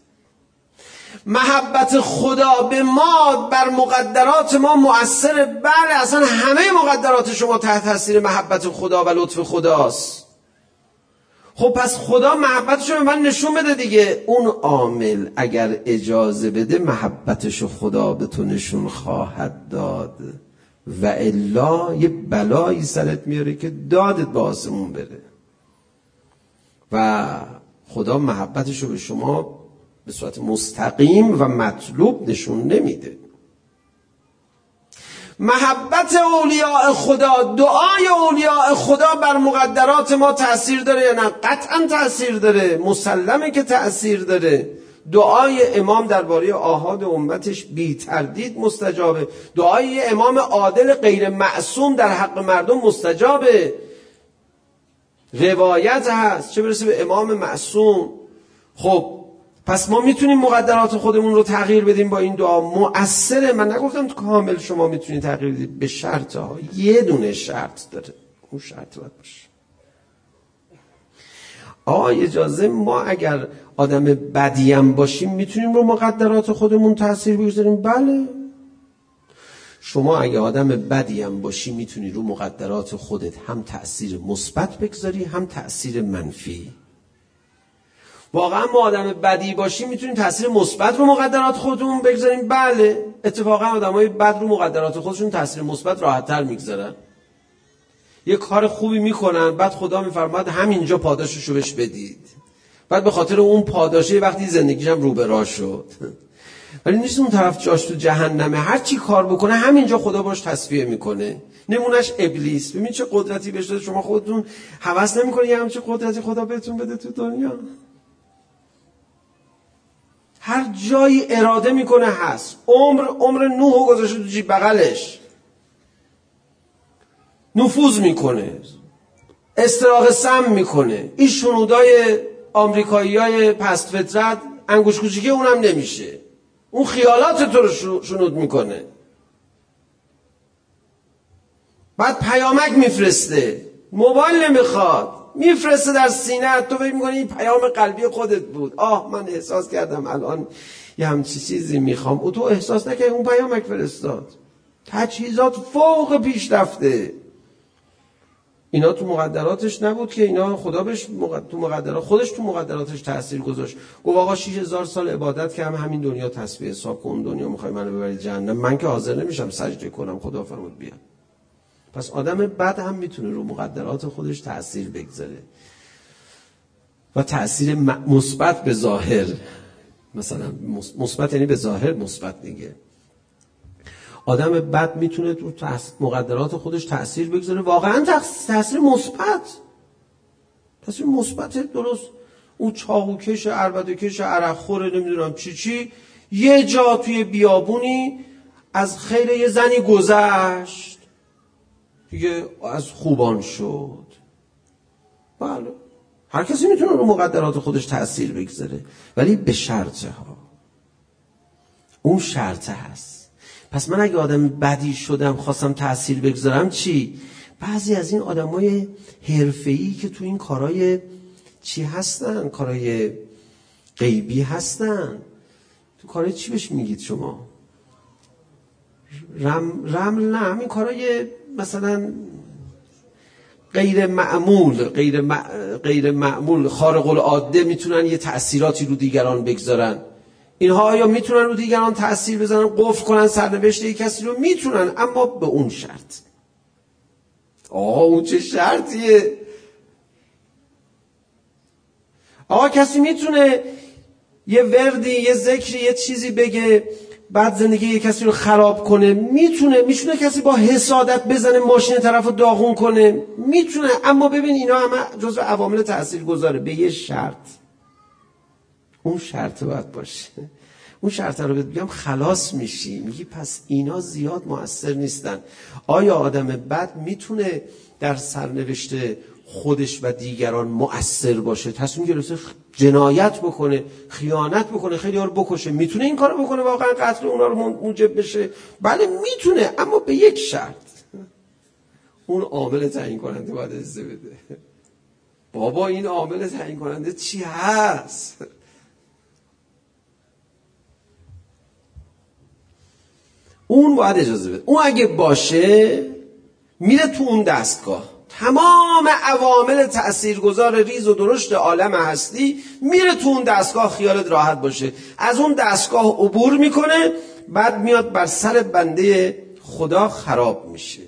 Speaker 1: محبت خدا به ما بر مقدرات ما مؤثره. بله، اصلا همه مقدرات شما تحت تاثیر محبت خدا و لطف خداست. خب پس خدا محبتشو به من نشون بده دیگه. اون عامل اگر اجازه بده محبتشو خدا به تو نشون خواهد داد، و الا یه بلایی سرت میاره که دادت به آسمون بره. و خدا محبتشو به شما به صورت مستقیم و مطلوب نشون نمیده. محبت اولیاء خدا، دعای اولیاء خدا بر مقدرات ما تأثیر داره یا نه؟ قطعا تأثیر داره، مسلمه که تأثیر داره. دعای امام درباره آحاد امتش بی تردید مستجابه. دعای امام عادل غیر معصوم در حق مردم مستجابه. روایت هست، چه برسه به امام معصوم. خب پس ما میتونیم مقدرات خودمون رو تغییر بدیم با این دعا. مؤثره. من نگفتم تو کامل شما میتونید تغییر بدید، به شرط ها. یه دونه شرط داره، اون شرط باید باشه. اجازه ما اگر آدم بدیم باشیم میتونیم رو مقدرات خودمون تأثیر بگذاریم؟ بله. شما اگه آدم بدیم باشی میتونی رو مقدرات خودت هم تأثیر مثبت بگذاری هم تأثیر منفی. واقعا ما آدم بدی باشیم میتونیم تأثیر مثبت رو مقدرات خودمون بگذاریم؟ بله. اتفاقا آدمای بد رو مقدرات خودشون تأثیر مثبت راحت‌تر میگذارن. یه کار خوبی میکنن، بعد خدا میفرماد همینجا پاداششو بهش بدید. بعد به خاطر اون پاداشه وقتی زندگیش هم رو به راه شد. ولی نیست اون طرف جاش تو جهنمه، هر چی کار بکنه همینجا خدا باش تصفیه میکنه. نمونش ابلیس. ببین چه قدرتی بهش داده، شما خودتون هوس نمیکنید یه همچین قدرتی خدا بهتون بده تو دنیا؟ هر جایی اراده میکنه هست. عمر نوحو گذاشته تو جیب بغلش، نفوذ میکنه، استراق سم میکنه. این شنودای آمریکاییای پست فطرت انگوش کوچیکه اونم نمیشه. اون خیالات تو رو شنود میکنه. بعد پیامک میفرسته، موبایل نمیخواد، میفرسته در سینه. تو فکر میکنی این پیام قلبی خودت بود. من احساس کردم الان یه همچی چیزی میخوام. او تو احساس نکردی، اون پیامک فرستاد. تجهیزات فوق پیشرفته. اینا تو مقدراتش نبود که اینا خدا بهش تو مقدرات خودش تو مقدراتش تأثیر گذاشت. گفت آقا 6000 سال عبادت که همین دنیا تسبیح حساب کن، دنیا میخوای منو ببری جهنم، من که حاضر نمیشم سجده کنم. خدا فرمود بیا. پس آدم بد هم میتونه رو مقدرات خودش تأثیر بگذاره و تأثیر مثبت به ظاهر. مثلا مثبت یعنی به ظاهر مثبت دیگه. آدم بد میتونه تو مقدرات خودش تأثیر بگذاره، واقعا تأثیر مثبت. تأثیر مثبت درست. اون چاقوکش، عربده‌کش، عرقخور، نمیدونم چی یه جا توی بیابونی از خیر یه زنی گذشت دیگه، از خوبان شد. بله، هر کسی میتونه رو مقدرات خودش تأثیر بگذاره، ولی به شرطه ها. اون شرطه هست. پس من اگه آدم بدی شدم خواستم تأثیر بگذارم چی؟ بعضی از این آدمای حرفه‌ای که تو این کارهای چی هستن، کارهای غیبی هستن، تو کارهای چی بهش میگید شما؟ رمل نه، همین کارهای مثلا غیر معمول خارق العاده میتونن یه تأثیراتی رو دیگران بگذارن. اینها آیا میتونن رو دیگران تأثیر بزنن، قفل کنن سرنوشت یک کسی رو؟ میتونن، اما به اون شرط. اون چه شرطیه؟ کسی میتونه یه وردی، یه ذکری، یه چیزی بگه بعد زندگی یه کسی رو خراب کنه؟ میتونه کسی با حسادت بزنه ماشین طرف رو داغون کنه؟ میتونه، اما ببین اینا همه جزو عوامل تأثیر گذاره به یه شرط. اون شرط باید باشه. اون شرط رو بگم خلاص میشی. میگی پس اینا زیاد مؤثر نیستن. آیا آدم بد میتونه در سرنوشت خودش و دیگران مؤثر باشه؟ تصمیم گرفته جنایت بکنه، خیانت بکنه، خیلی ها رو بکشه، میتونه این کارو بکنه واقعا قتل اونا رو موجب بشه؟ بله میتونه، اما به یک شرط. اون عامل تعیین کننده باید اجازه بده. بابا این عامل تعیین کننده چی هست؟ اون باید اجازه بده. اون اگه باشه میره تو اون دستگاه، تمام عوامل تاثیرگذار ریز و درشت عالم هستی میره تو اون دستگاه، خیالت راحت باشه. از اون دستگاه عبور میکنه، بعد میاد بر سر بنده خدا خراب میشه.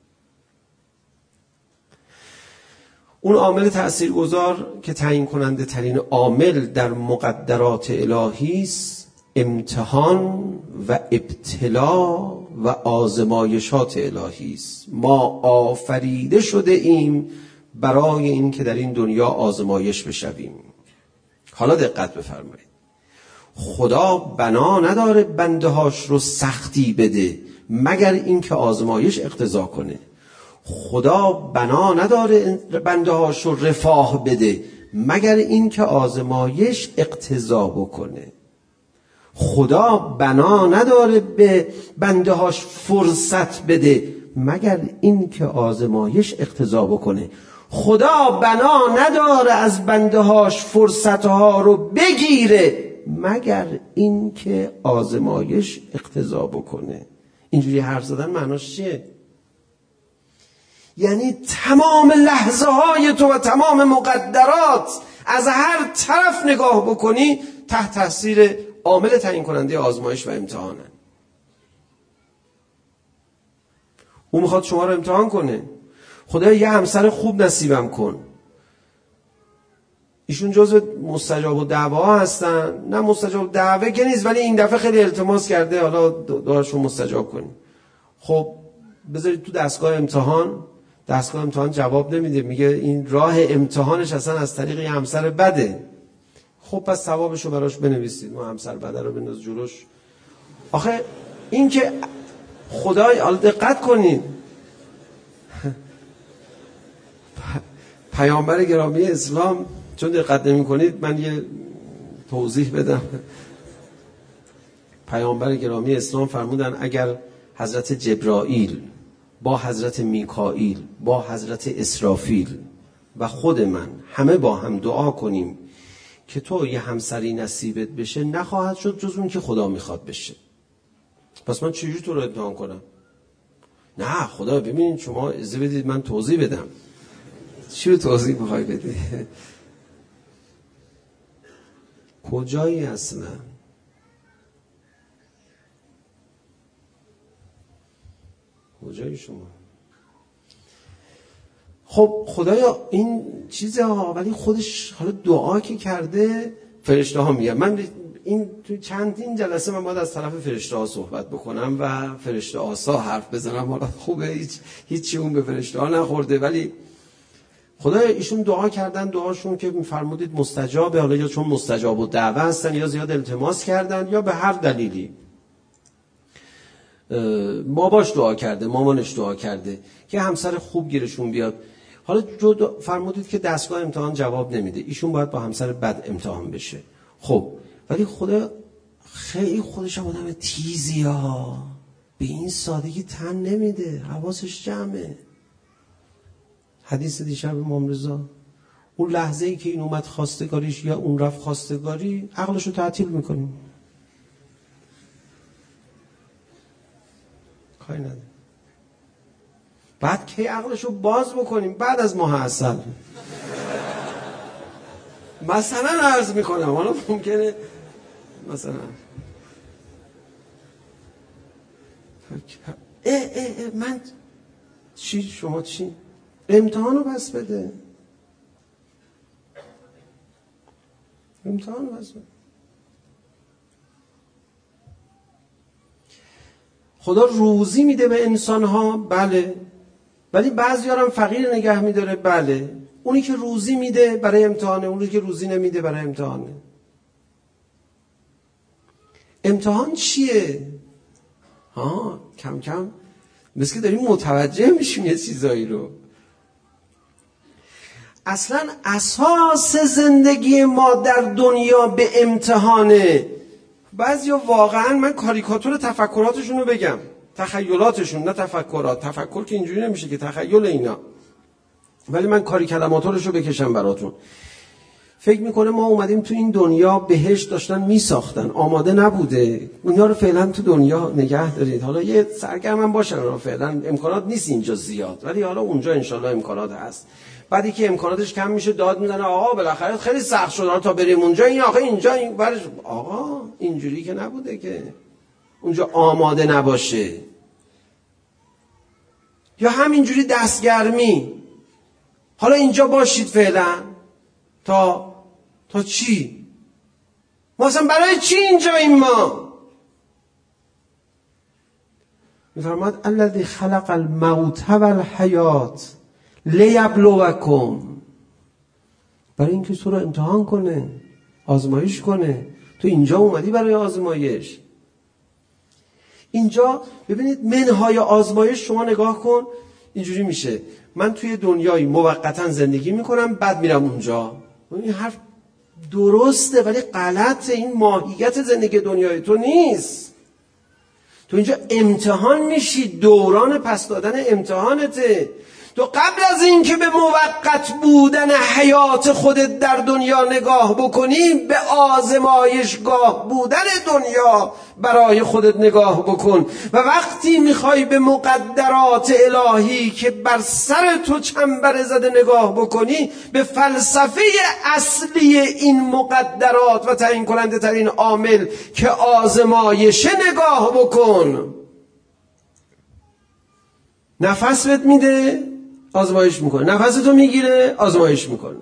Speaker 1: اون عامل تاثیرگذار که تعیین کننده ترین عامل در مقدرات الهی است، امتحان و ابتلا و آزمایشات الهی است. ما آفریده شده ایم برای این که در این دنیا آزمایش بشویم. حالا دقت بفرمایید. خدا بنا نداره بنده هاش رو سختی بده مگر این که آزمایش اقتضا کنه. خدا بنا نداره بنده هاش رو رفاه بده مگر این که آزمایش اقتضا بکنه. خدا بنا نداره به بنده هاش فرصت بده مگر این که آزمایش اقتضا بکنه. خدا بنا نداره از بنده هاش فرصت ها رو بگیره مگر این که آزمایش اقتضا بکنه. اینجوری حرف زدن معناش چیه؟ یعنی تمام لحظه های تو و تمام مقدرات از هر طرف نگاه بکنی تحت تاثیر عامل تعیین کننده آزمایش و امتحانه. اون میخواد شما رو امتحان کنه. خدایا یه همسر خوب نصیبم کن. ایشون جزو مستجاب الدعوا هستن. نه مستجاب الدعوا که نیست، ولی این دفعه خیلی التماس کرده حالا دعاشون مستجاب کنی. خب بذارید تو دستگاه امتحان. دستگاه امتحان جواب نمیده، میگه این راه امتحانش اصلا از طریق یه همسر بده. خب پس ثوابشو براش بنویسید، ما همسر بده رو بنداز جلوش. آخه این که خدای، حالا دقت کنید، پیامبر گرامی اسلام، چون دقت نمی کنید من یه توضیح بدم. پیامبر گرامی اسلام فرمودن اگر حضرت جبرائیل با حضرت میکائیل با حضرت اسرافیل و خود من همه با هم دعا کنیم که تو یه همسری نصیبت بشه، نخواهد شد جز اون که خدا میخواد بشه. پس من چجوری تو رو امتحان کنم؟ نه خدا ببینید شما اجازه بدید من توضیح بدم. چی رو توضیح میخوای بدی؟ کجایی اصلا؟ کجایی شما؟ خب خدایا این چیزه ها، ولی خودش حالا دعا که کرده فرشته ها میگن. من این تو چندین جلسه من باید از طرف فرشته ها صحبت بکنم و فرشته آسا حرف بزنم. حالا خوبه هیچی اون به فرشته ها نخورده، ولی خدایا ایشون دعا کردن، دعاشون که میفرمودید مستجابه، حالا یا چون مستجاب و دعوه هستن یا زیاد التماس کردن یا به هر دلیلی. باباش دعا کرده، مامانش دعا کرده که همسر خوب گیرشون بیاد. حالا فرمودید که دستگاه امتحان جواب نمیده، ایشون باید با همسر بد امتحان بشه. خب ولی خدا خیلی خودش هم آدم تیزی ها، به این سادگی تن نمیده، حواسش جمعه. حدیث دیشب امام رضا، اون لحظه ای که این اومد خواستگاریش یا اون رفت خواستگاری، عقلشو تعطیل میکنیم. کاری نداره. بعد کی عقلشو باز بکنیم؟ بعد از ماه عسل. مثلا عرض میکنم، حالا ممکنه مثلا من چی؟ شما چی؟ امتحانو بس بده. امتحانو بس بده. خدا روزی میده به انسانها، بله، ولی بعضی‌ها هم فقیر نگه میداره، بله. اونی که روزی میده برای امتحانه، اونی که روزی نمیده برای امتحانه. امتحان چیه؟ کم کم مثل که داریم متوجه میشیم یه چیزایی رو. اصلا اساس زندگی ما در دنیا به امتحانه. بعضیا واقعا، من کاریکاتور تفکراتشون رو بگم، تخیلاتشون، نه تفکرات، تفکر که اینجوری نمیشه که تخیل اینا، ولی من کاری کلماتارش رو بکشم براتون. فکر میکنه ما اومدیم تو این دنیا بهشت داشتن میساختن، آماده نبوده، اونها رو فعلا تو دنیا نگه دارید، حالا یه سرگرم باشن، رو فعلا امکانات نیست اینجا زیاد، ولی حالا اونجا انشالله امکانات هست. بعدی که امکاناتش کم میشه داد میزنه آقا بالاخره خیلی سخت شد تا بریم اونجا، این آخه اینجا این برش. آقا اینجوری که نبوده که اونجا آماده نباشه، یا همینجوری دستگرمی. حالا اینجا باشید فعلا تا چی؟ ما اصلا برای چی اینجا این ما؟ میفرماد الذی خلق الموت والحیات لیبلوکم، برای اینکه تو رو امتحان کنه، آزمایش کنه. تو اینجا اومدی برای آزمایش. اینجا ببینید منهای آزمایش، شما نگاه کن اینجوری میشه، من توی دنیایی موقتا زندگی میکنم بعد میرم اونجا. این حرف درسته ولی غلطه، این ماهیت زندگی دنیای تو نیست. تو اینجا امتحان میشی، دوران پس دادن امتحانته. تو قبل از این که به موقت بودن حیات خودت در دنیا نگاه بکنی، به آزمایشگاه بودن دنیا برای خودت نگاه بکن. و وقتی میخوای به مقدرات الهی که بر سر تو چنبر زده نگاه بکنی، به فلسفه اصلی این مقدرات و تعیین کننده ترین عامل که آزمایشه نگاه بکن. نفس بهت میده، آزمایش میکنه. نفستو میگیره، آزمایش میکنه.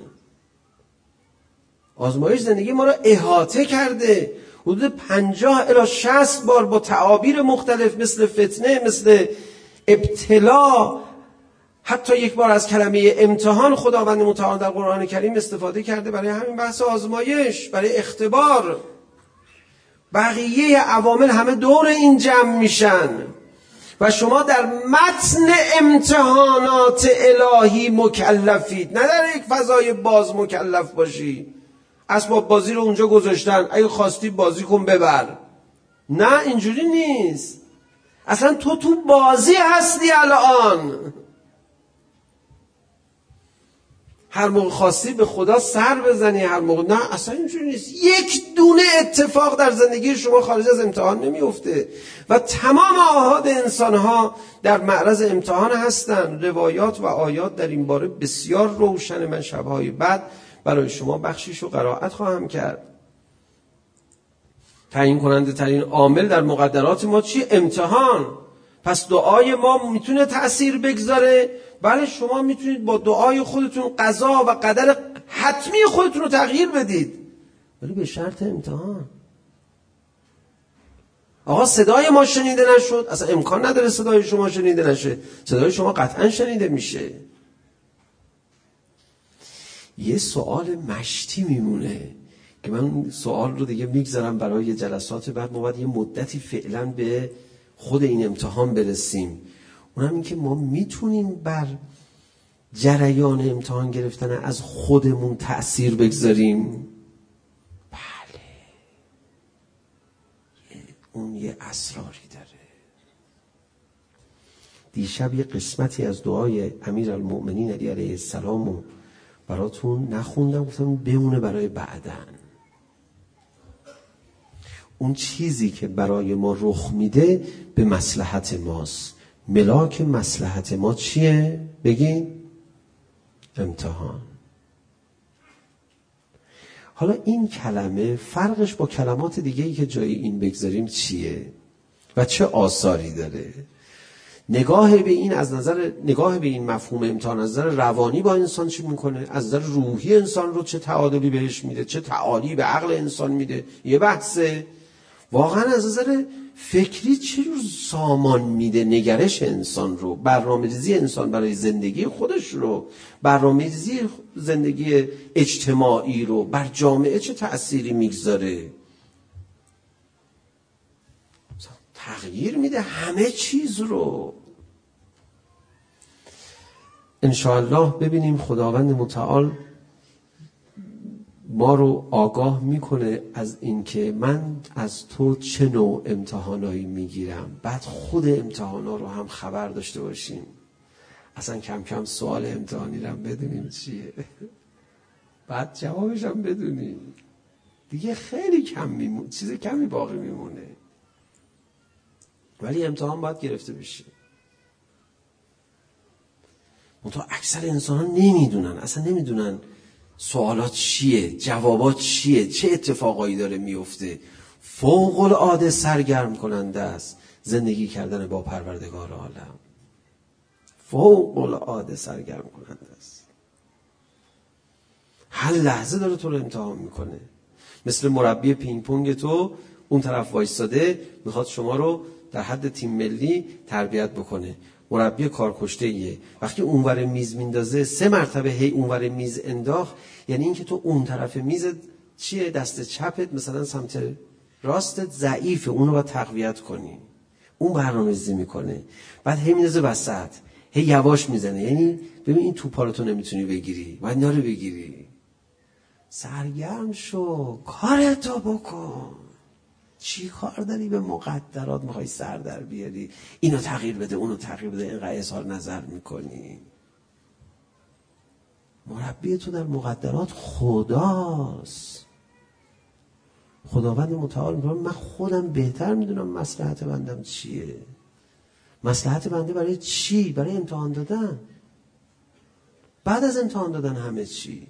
Speaker 1: آزمایش زندگی ما رو احاطه کرده. حدود 50 الی 60 بار با تعابیر مختلف مثل فتنه، مثل ابتلا، حتی یک بار از کلمه امتحان خداوند متعال در قرآن کریم استفاده کرده برای همین بحث آزمایش، برای اختبار. بقیه عوامل همه دور این جمع میشن و شما در متن امتحانات الهی مکلفید، نه در یک فضای باز مکلف باشی. اسباب بازی رو اونجا گذاشتن، اگه خواستی بازی کن ببر. نه اینجوری نیست. اصلا تو بازی هستی الان. هر موقع خواستی به خدا سر بزنی، هر موقع. نه اصلا اینجوری نیست. یک دونه اتفاق در زندگی شما خارج از امتحان نمیفته و تمام آحاد انسانها در معرض امتحان هستند. روایات و آیات در این باره بسیار روشن. من شبهای بعد برای شما بخشیشو قرائت خواهم کرد. تعیین کننده ترین عامل در مقدرات ما چی؟ امتحان. پس دعای ما میتونه تأثیر بگذاره. بله شما میتونید با دعای خودتون قضا و قدر حتمی خودتون رو تغییر بدید، ولی به شرط امتحان. آقا صدای ما شنیده نشد، اصلا امکان نداره صدای شما شنیده نشه. صدای شما قطعا شنیده میشه. یه سوال مشتی میمونه که من سوال رو دیگه میگذارم برای جلسات بعد. ما باید یه مدتی فعلا به خود این امتحان برسیم. اونم این که ما میتونیم بر جریان امتحان گرفتن از خودمون تأثیر بگذاریم. بله اون یه اسراری داره. دیشب یه قسمتی از دعای امیرالمؤمنین علی علیه السلام رو براتون نخوندم، گفتم بمونه برای بعدن. اون چیزی که برای ما رخ میده به مصلحت ماست. ملاک مصلحت ما چیه؟ بگین امتحان. حالا این کلمه فرقش با کلمات دیگه‌ای که جای این بگذاریم چیه و چه آثاری داره؟ نگاه به این مفهوم امتحان از نظر روانی با انسان چی میکنه؟ از نظر روحی انسان رو چه تعادلی بهش میده؟ چه تعالی به عقل انسان میده؟ یه بحثه. واقعا از نظر فکری چه جور سامان میده نگرش انسان رو، برنامه‌ریزی انسان برای زندگی خودش رو، برنامه‌ریزی زندگی اجتماعی رو بر جامعه چه تأثیری میگذاره؟ تغییر میده همه چیز رو. انشاءالله ببینیم خداوند متعال ما رو آگاه میکنه از اینکه من از تو چه نوع امتحانایی میگیرم، بعد خود امتحانا رو هم خبر داشته باشیم. اصلا کم کم سوال امتحانی رو بدونیم چیه، بعد جوابش هم بدونیم. دیگه خیلی کم میمونه، چیز کمی باقی میمونه، ولی امتحان باید گرفته بشه. منتها اکثر انسان ها نمیدونن، اصلا نمیدونن سوالات چیه، جوابات چیه، چه اتفاقایی داره میفته. فوق العاده سرگرم کننده است زندگی کردن با پروردگار عالم، فوق العاده سرگرم کننده است. هر لحظه داره تو رو امتحان میکنه. مثل مربی پینگ پونگ تو اون طرف وایستاده میخواد شما رو در حد تیم ملی تربیت بکنه. مربی کارکشته ایه. وقتی اونور میز میندازه 3 مرتبه هی اونور میز انداخت، یعنی اینکه تو اون طرف میز چیه، دست چپت مثلا سمت راستت ضعیفه، اونو باید تقویت کنی. اون برنامه‌ریزی میکنه، بعد هی میندازه وسط، هی یواش میزنه. یعنی ببین این توپا رو تو نمیتونی بگیری، باید اینا رو بگیری. سرگرم شو، کارتو بکن. چی کار داری به مقدرات میخوای سر در بیاری؟ اینو تغییر بده، اونو تغییر بده، اینقدر اظهار نظر میکنی. مربی تو در مقدرات خداست. خداوند متعال میگه من خودم بهتر میدونم مصلحت بندم چیه. مصلحت بنده برای چی؟ برای امتحان دادن. بعد از امتحان دادن همه چی.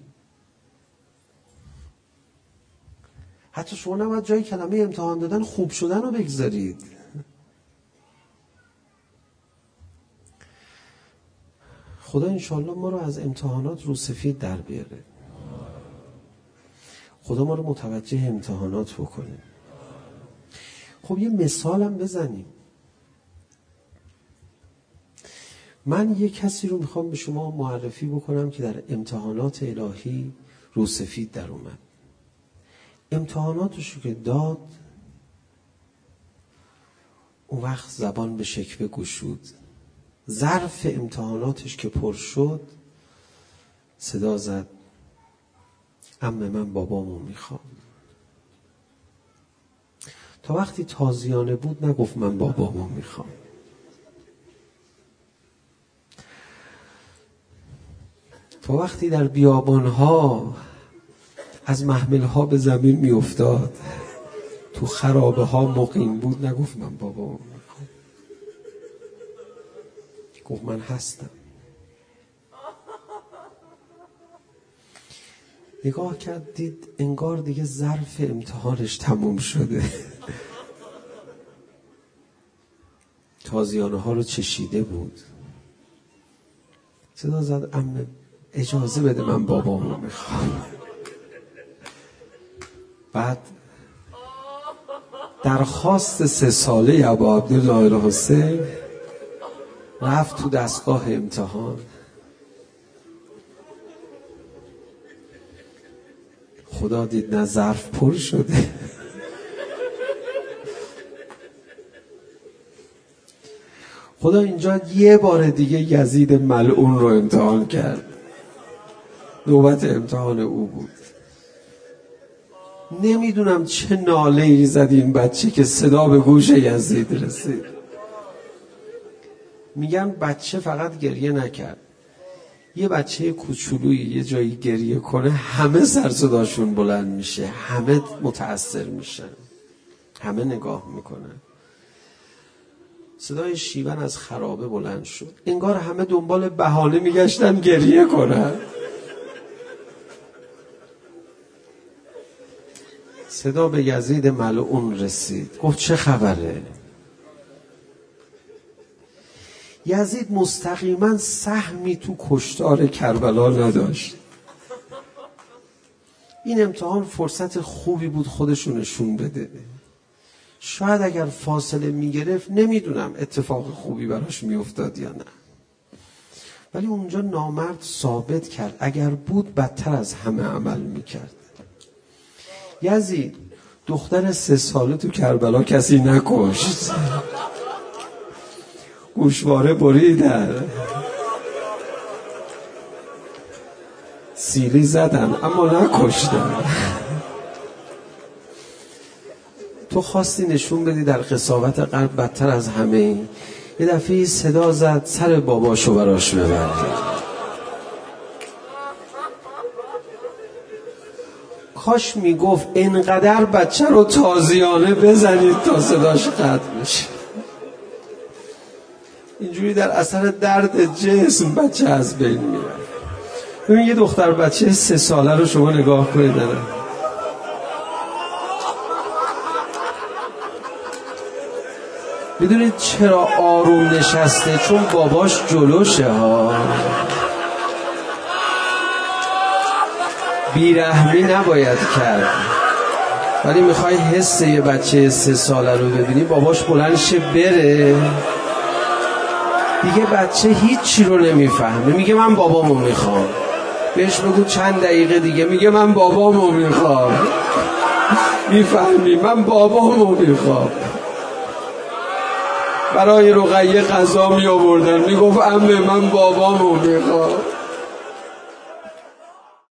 Speaker 1: حتی شما نباید جای کلمه امتحان دادن خوب شدن رو بگذارید. خدا انشالله ما رو از امتحانات رو سفید در بیاره. خدا ما رو متوجه امتحانات بکنه. خب یه مثالم بزنیم. من یه کسی رو میخوام به شما معرفی بکنم که در امتحانات الهی رو سفید در اومد. امتحاناتشو که داد، اون وقت زبان به شکوه گشود. ظرف امتحاناتش که پر شد، صدا زد عمه من بابامو میخوام. تا وقتی تازیانه بود نگفت من بابامو میخوام. تا وقتی در بیابانها از محملها به زمین میافتاد، تو خرابه ها مقیم بود، نگفت من بابامو میخوام. گفت من هستم. نگاه کرد دید انگار دیگه ظرف امتحانش تموم شده. تازیانه ها رو چشیده بود. صدا زد عمه اجازه بده من بابامو میخوام. بعد درخواست 3 ساله ابا عبدالله الحسین رفت تو دستگاه امتحان. خدا دید نه ظرف پر شده، خدا اینجا یه بار دیگه یزید ملعون رو امتحان کرد. نوبت امتحان او بود. نمیدونم چه ناله‌ای زد این بچه که صدا به گوش یزید رسید. میگن بچه فقط گریه نکرد. یه بچه کوچولویی یه جایی گریه کنه همه سر صداشون بلند میشه، همه متأثر میشن، همه نگاه میکنن. صدای شیون از خرابه بلند شد. انگار همه دنبال بهانه میگشتن گریه کنن. صدا به یزید ملعون رسید. گفت چه خبره؟ یزید مستقیما سهمی تو کشتار کربلا نداشت. این امتحان فرصت خوبی بود خودشو نشون بده. شاید اگر فاصله میگرفت نمیدونم اتفاق خوبی براش میافتاد یا نه، ولی اونجا نامرد ثابت کرد اگر بود بدتر از همه عمل میکرد. یزید دختر 3 ساله تو کربلا کسی نکشت، گوشواره بریدن، سیلی زدن اما نکشتن. تو خواستی نشون بدی در قساوت قلب بدتر از همه این. یه دفعه صدا زد سر باباشو براش ببره. کاش میگفت اینقدر بچه رو تازیانه بزنید تا صداش قطع بشه. اینجوری در اثر درد جسم بچه از بین میره. ببین یه دختر بچه 3 ساله رو شما نگاه کنید داره. میدونید چرا آروم نشسته؟ چون باباش جلوشه ها. بیرحمی نباید کرد، ولی میخوای حس یه بچه 3 ساله رو ببینی، باباش بلند شه بره دیگه. بچه هیچی رو نمیفهمه، میگه من بابامو میخوام. بهش بگو چند دقیقه دیگه، میگه من بابامو میخوام. میفهمی؟ من بابامو میخوام. برای رقیه غذا می آوردن، میگفت عمه من بابامو میخوام.